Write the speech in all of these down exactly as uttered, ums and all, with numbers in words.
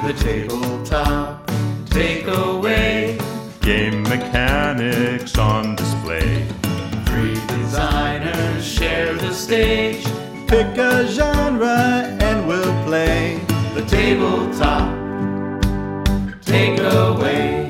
The tabletop takeaway. Game mechanics on display. Three designers share the stage. Pick a genre and we'll play. The tabletop takeaway.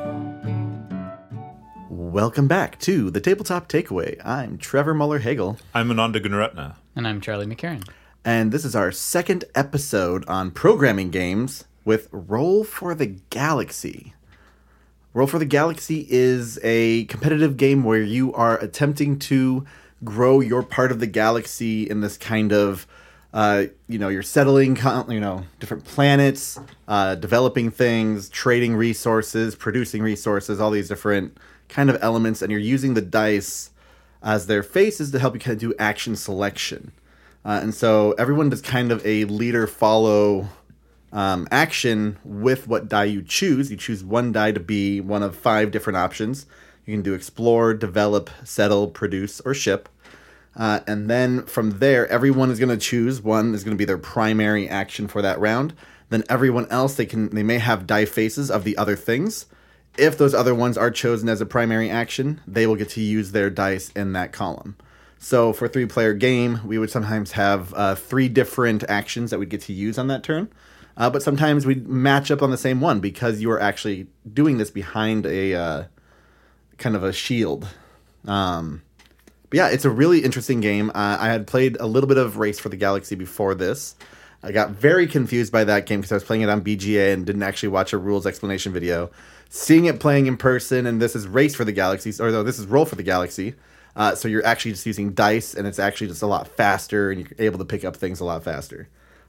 Welcome back to the Tabletop Takeaway. I'm Trevor Muller-Hagel. I'm Ananda Gunaratna. And I'm Charlie McCarran. And this is our second episode on programming games with Roll for the Galaxy. Roll for the Galaxy is a competitive game where you are attempting to grow your part of the galaxy in this kind of, uh, you know, you're settling, you know, different planets, uh, developing things, trading resources, producing resources, all these different kind of elements, and you're using the dice as their faces to help you kind of do action selection. Uh, and so everyone does kind of a leader-follow Um, action with what die you choose. You choose one die to be one of five different options. You can do explore, develop, settle, produce, or ship. Uh, and then from there, everyone is going to choose one is going to be their primary action for that round. Then everyone else, they can they may have die faces of the other things. If those other ones are chosen as a primary action, they will get to use their dice in that column. So for a three-player game, we would sometimes have uh, three different actions that we'd get to use on that turn. Uh, but sometimes we match up on the same one because you are actually doing this behind a uh, kind of a shield. Um, but yeah, it's a really interesting game. Uh, I had played a little bit of Race for the Galaxy before this. I got very confused by that game because I was playing it on B G A and didn't actually watch a rules explanation video. Seeing it playing in person, and this is Race for the Galaxy, or no, this is Roll for the Galaxy. Uh, so you're actually just using dice, and it's actually just a lot faster, and you're able to pick up things a lot faster.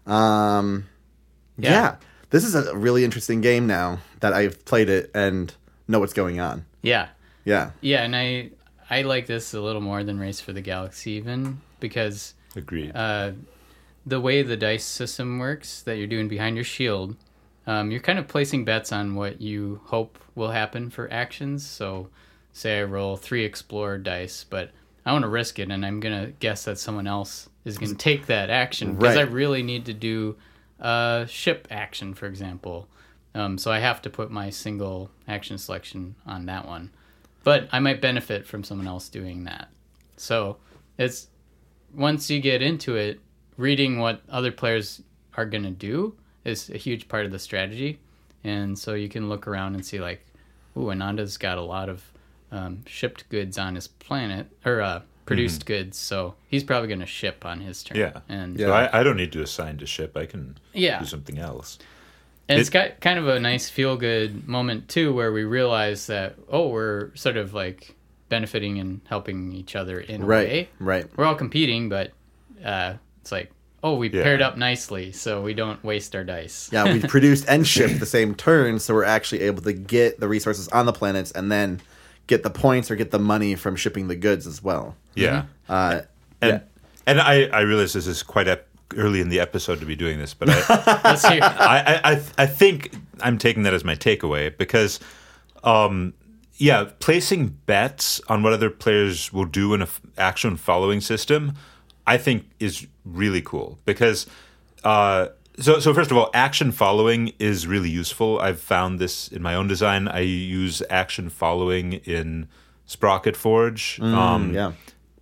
Um... Yeah. yeah, this is a really interesting game now that I've played it and know what's going on. Yeah. Yeah. Yeah, and I I like this a little more than Race for the Galaxy even because Agreed. Uh, the way the dice system works that you're doing behind your shield, um, you're kind of placing bets on what you hope will happen for actions. So say I roll three explore dice, but I want to risk it, and I'm going to guess that someone else is going to take that action because right. I really need to do Uh, ship action, for example. Um, so I have to put my single action selection on that one. But I might benefit from someone else doing that. So it's once you get into it, reading what other players are going to do is a huge part of the strategy. And so you can look around and see like, ooh, Ananda's got a lot of um, shipped goods on his planet, or uh, produced mm-hmm. goods, so he's probably going to ship on his turn. Yeah, and so I, I don't need to assign to ship. I can yeah. do something else. And it, it's got kind of a nice feel-good moment, too, where we realize that, oh, we're sort of like benefiting and helping each other in a right, way. Right, We're all competing, but uh, it's like, oh, we yeah. paired up nicely, so we don't waste our dice. Yeah, we produced and shipped the same turn, so we're actually able to get the resources on the planets and then get the points or get the money from shipping the goods as well. Yeah. Uh, and yeah. and I, I realize this is quite ep- early in the episode to be doing this, but I, Let's hear. I, I, I think I'm taking that as my takeaway because, um, yeah, placing bets on what other players will do in an f- action following system, I think is really cool because, uh, so so first of all, action following is really useful. I've found this in my own design. I use action following in Sprocket Forge. Mm, um, yeah.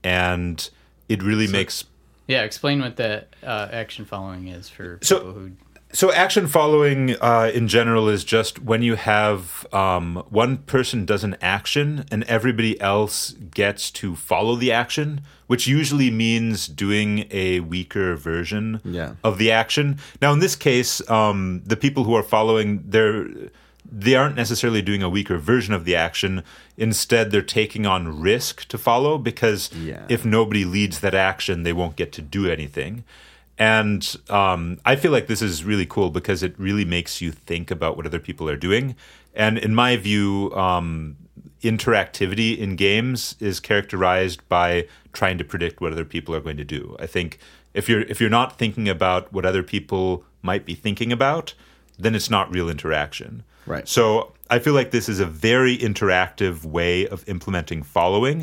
And it really so, makes... Yeah, explain what that uh, action following is for people so, who... So action following uh, in general is just when you have um, one person does an action and everybody else gets to follow the action, which usually means doing a weaker version yeah. of the action. Now, in this case, um, the people who are following, they're... they aren't necessarily doing a weaker version of the action. Instead, they're taking on risk to follow because yeah. if nobody leads that action, they won't get to do anything. And um, I feel like this is really cool because it really makes you think about what other people are doing. And in my view, um, interactivity in games is characterized by trying to predict what other people are going to do. I think if you're if you're not thinking about what other people might be thinking about, then it's not real interaction. Right. So I feel like this is a very interactive way of implementing following.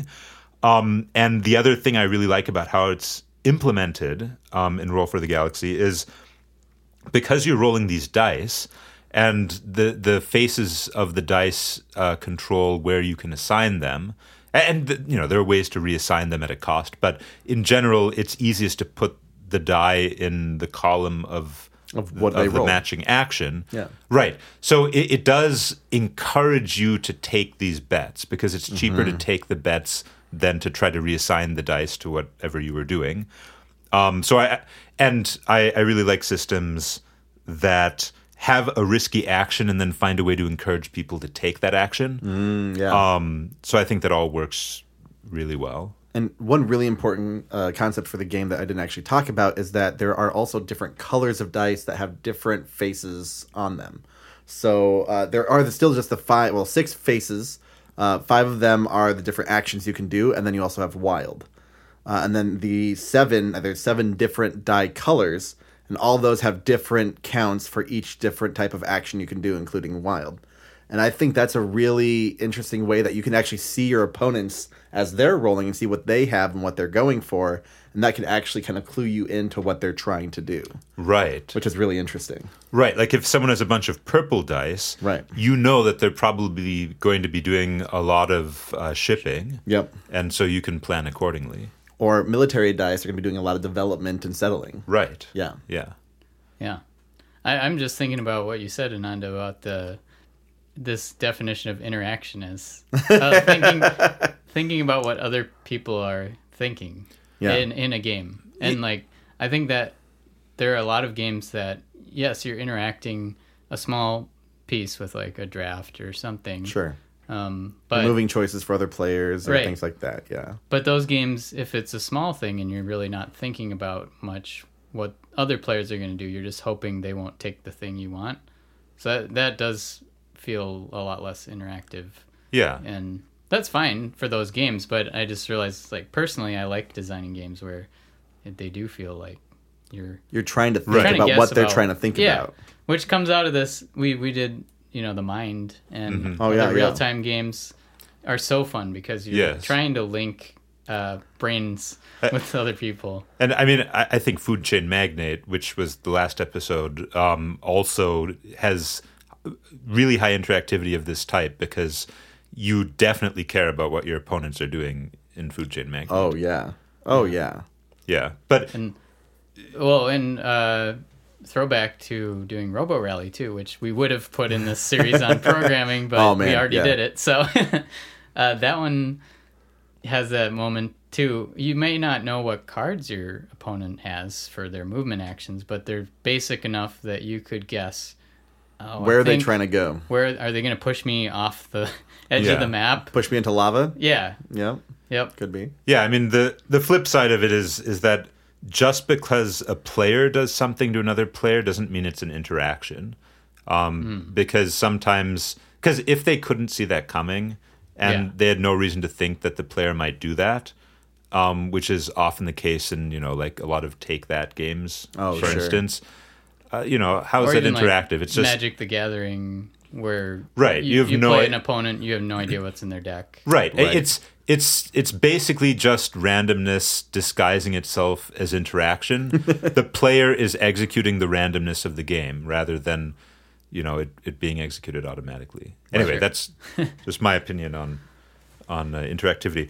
Um, and the other thing I really like about how it's implemented um, in Roll for the Galaxy is because you're rolling these dice, and the the faces of the dice uh, control where you can assign them. And, you know, there are ways to reassign them at a cost, but in general, it's easiest to put the die in the column of, Of what of they the roll. matching action. Yeah. Right. So it, it does encourage you to take these bets because it's cheaper Mm-hmm. to take the bets than to try to reassign the dice to whatever you were doing. Um, so I and I, I really like systems that have a risky action and then find a way to encourage people to take that action. Mm, yeah. Um, so I think that all works really well. And one really important uh, concept for the game that I didn't actually talk about is that there are also different colors of dice that have different faces on them. So uh, there are still just the five, well, six faces. Uh, five of them are the different actions you can do, and then you also have wild. Uh, and then the seven, uh, there's seven different die colors, and all of those have different counts for each different type of action you can do, including wild. And I think that's a really interesting way that you can actually see your opponents as they're rolling and see what they have and what they're going for. And that can actually kind of clue you into what they're trying to do, Right. which is really interesting. Right. Like if someone has a bunch of purple dice, Right. you know that they're probably going to be doing a lot of uh, shipping. Yep. And so you can plan accordingly. Or military dice are going to be doing a lot of development and settling. Right. Yeah. Yeah. Yeah, I, I'm just thinking about what you said, Ananda, about the this definition of interaction is uh, thinking thinking about what other people are thinking Yeah. in in a game, and like I think that there are a lot of games that yes, you're interacting a small piece with like a draft or something, Sure. um, but Removing choices for other players or Right. things like that. Yeah. But those games, if it's a small thing and you're really not thinking about much what other players are going to do, you're just hoping they won't take the thing you want. So that, that does feel a lot less interactive. Yeah. And that's fine for those games, but I just realized, like, personally, I like designing games where they do feel like you're You're trying to think Right. trying to about guess what they're about- trying to think yeah, about. which comes out of this. We, we did, you know, The Mind, and Oh, yeah, the yeah. real-time games are so fun because you're Yes. trying to link uh, brains with other people. And I mean, I, I think Food Chain Magnate, which was the last episode, um, also has really high interactivity of this type because you definitely care about what your opponents are doing in Food Chain Magnate. Oh, yeah. Oh, yeah. Yeah. But And well, and uh, throwback to doing Robo Rally too, which we would have put in this series on programming, but Oh, man, we already yeah. did it. So uh, that one has that moment too. You may not know what cards your opponent has for their movement actions, but they're basic enough that you could guess. Oh, Where I are they think- trying to go? Where are they going to push me off the edge Yeah. of the map? Push me into lava? Yeah. Yeah. Yep. Could be. yeah, I mean, the, the flip side of it is is that just because a player does something to another player doesn't mean it's an interaction. Um, Because sometimes, because if they couldn't see that coming and Yeah. they had no reason to think that the player might do that, um, which is often the case in, you know, like a lot of take that games, Oh, for sure. instance. Uh, you know, how is Or that even, like, interactive? It's just Magic the Gathering, where Right, you, you have you no play i- an opponent, you have no idea what's in their deck. right. Right. It's it's it's basically just randomness disguising itself as interaction. The player is executing the randomness of the game rather than, you know, it, it being executed automatically. Anyway, Sure. that's just my opinion on on uh, interactivity.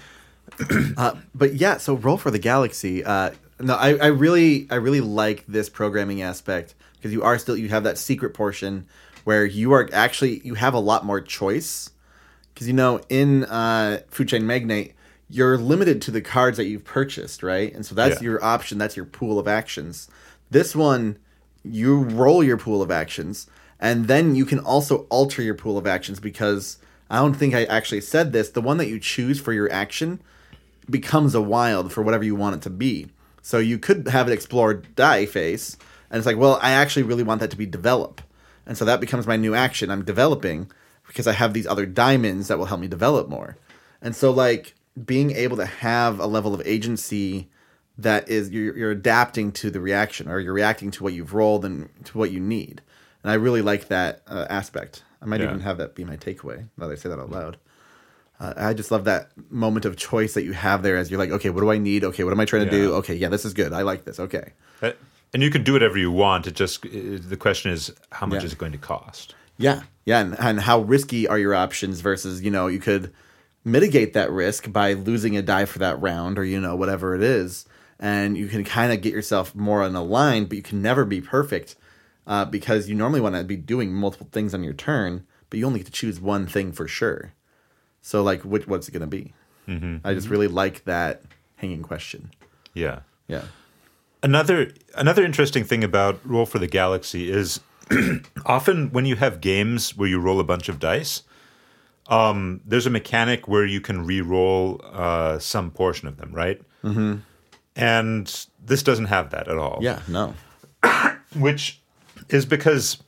Uh, but yeah, so Roll for the Galaxy. Uh, no, I, I really, I really like this programming aspect because you are still you have that secret portion where you are actually you have a lot more choice because you know in uh, Food Chain Magnate you're limited to the cards that you've purchased, right? And so that's Yeah. your option. That's your pool of actions. This one, you roll your pool of actions, and then you can also alter your pool of actions because I don't think I actually said this. The one that you choose for your action becomes a wild for whatever you want it to be. So you could have it explore die face, and it's like, well, I actually really want that to be develop. And so that becomes my new action. I'm developing because I have these other diamonds that will help me develop more. And so like being able to have a level of agency that is you're, you're adapting to the reaction, or you're reacting to what you've rolled and to what you need. And I really like that uh, aspect. I might Yeah. even have that be my takeaway now that I say that out loud. Uh, I just love that moment of choice that you have there as you're like, okay, what do I need? Okay, what am I trying to do? Yeah. Okay, yeah, this is good. I like this. Okay. Uh, And you can do whatever you want. It just it, the question is, how much Yeah. is it going to cost? Yeah, yeah, and, and how risky are your options versus, you know, you could mitigate that risk by losing a die for that round or, you know, whatever it is. And you can kind of get yourself more on a line, but you can never be perfect uh, because you normally want to be doing multiple things on your turn, but you only get to choose one thing for sure. So, like, which, what's it going to be? Mm-hmm. I just really like that hanging question. Yeah. Yeah. Another another interesting thing about Roll for the Galaxy is often when you have games where you roll a bunch of dice, um, there's a mechanic where you can re-roll uh, some portion of them, right? Mm-hmm. And this doesn't have that at all. Yeah, no. Which is because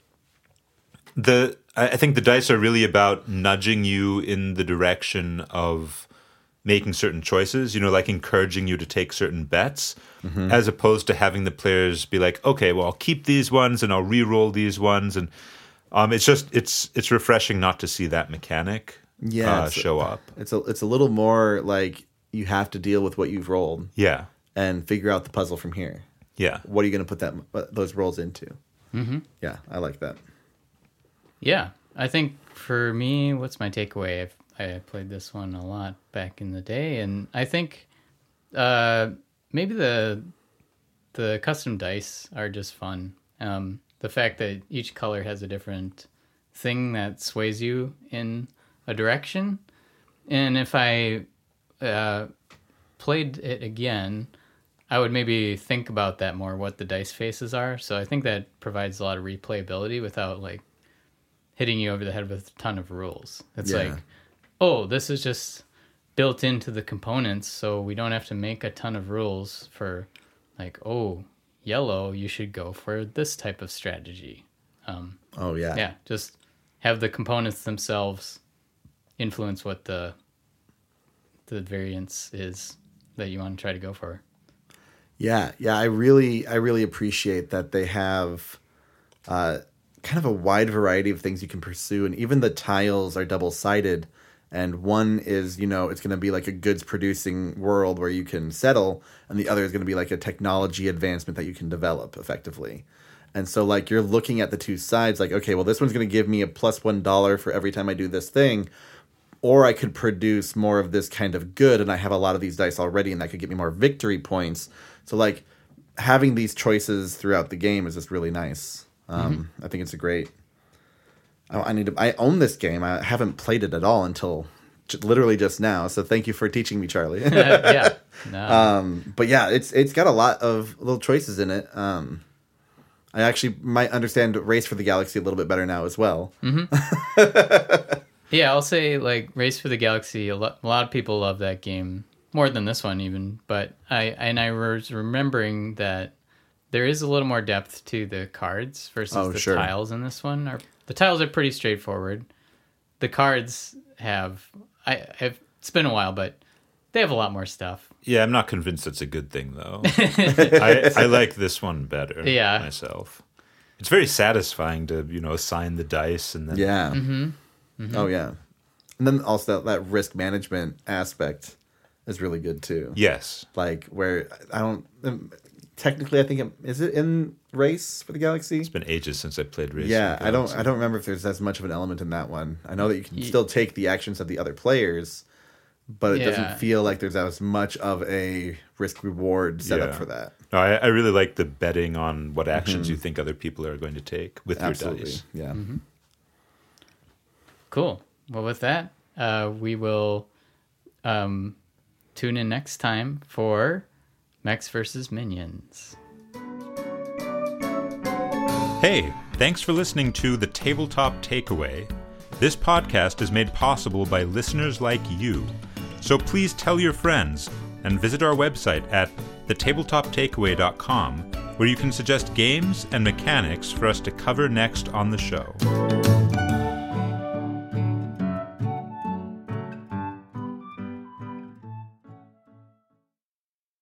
the I I think the dice are really about nudging you in the direction of making certain choices, you know, like encouraging you to take certain bets, mm-hmm. as opposed to having the players be like, okay, well, I'll keep these ones and I'll re-roll these ones. And um, it's just, it's it's refreshing not to see that mechanic Yeah, uh, it's- show up. It's a, it's a little more like you have to deal with what you've rolled Yeah. and figure out the puzzle from here. Yeah. What are you going to put that uh, those rolls into? Mm-hmm. Yeah, I like that. Yeah, I think for me, what's my takeaway? I've, I played this one a lot back in the day, and I think uh, maybe the the custom dice are just fun. Um, the fact that each color has a different thing that sways you in a direction, and if I uh, played it again, I would maybe think about that more, what the dice faces are. So I think that provides a lot of replayability without like hitting you over the head with a ton of rules. It's Yeah. like, oh, this is just built into the components, so we don't have to make a ton of rules for like, oh, yellow, you should go for this type of strategy. Um, Oh yeah. yeah, just have the components themselves influence what the the variance is that you want to try to go for. Yeah, yeah, I really, I really appreciate that they have uh, kind of a wide variety of things you can pursue, and even the tiles are double sided. And one is, you know, it's going to be like a goods producing world where you can settle, and the other is going to be like a technology advancement that you can develop effectively. And so, like, you're looking at the two sides, like, okay, well, this one's going to give me a plus one dollar for every time I do this thing, or I could produce more of this kind of good, and I have a lot of these dice already, and that could get me more victory points. So, like, having these choices throughout the game is just really nice. Um, mm-hmm. I think it's a great. I, I need to. I own this game. I haven't played it at all until j- literally just now. So thank you for teaching me, Charlie. uh, yeah. No. Um, but yeah, it's it's got a lot of little choices in it. Um, I actually might understand Race for the Galaxy a little bit better now as well. Mm-hmm. Yeah, I'll say like Race for the Galaxy. A lot, a lot of people love that game more than this one even. But I and I was remembering that there is a little more depth to the cards versus Oh, the sure. tiles in this one. Are the tiles are pretty straightforward. The cards have I have it's been a while, but they have a lot more stuff. Yeah, I'm not convinced it's a good thing, though. I, I like this one better Yeah. myself. It's very satisfying to, you know, assign the dice and then... Yeah. Mm-hmm. Mm-hmm. Oh yeah. And then also that, that risk management aspect is really good too. Yes. Like where I don't um, technically I think it, is it in Race for the Galaxy? It's been ages since I played Race. Yeah, for the I don't Galaxy. I don't remember if there's as much of an element in that one. I know that you can Ye- still take the actions of the other players, but it Yeah. doesn't feel like there's as much of a risk reward setup Yeah. for that. No, I, I really like the betting on what actions you think other people are going to take with Absolutely. your dice. Yeah. Mm-hmm. Cool. Well, with that, uh, we will um, tune in next time for Mechs versus Minions. Hey, thanks for listening to The Tabletop Takeaway. This podcast is made possible by listeners like you. So please tell your friends and visit our website at the tabletop takeaway dot com, where you can suggest games and mechanics for us to cover next on the show.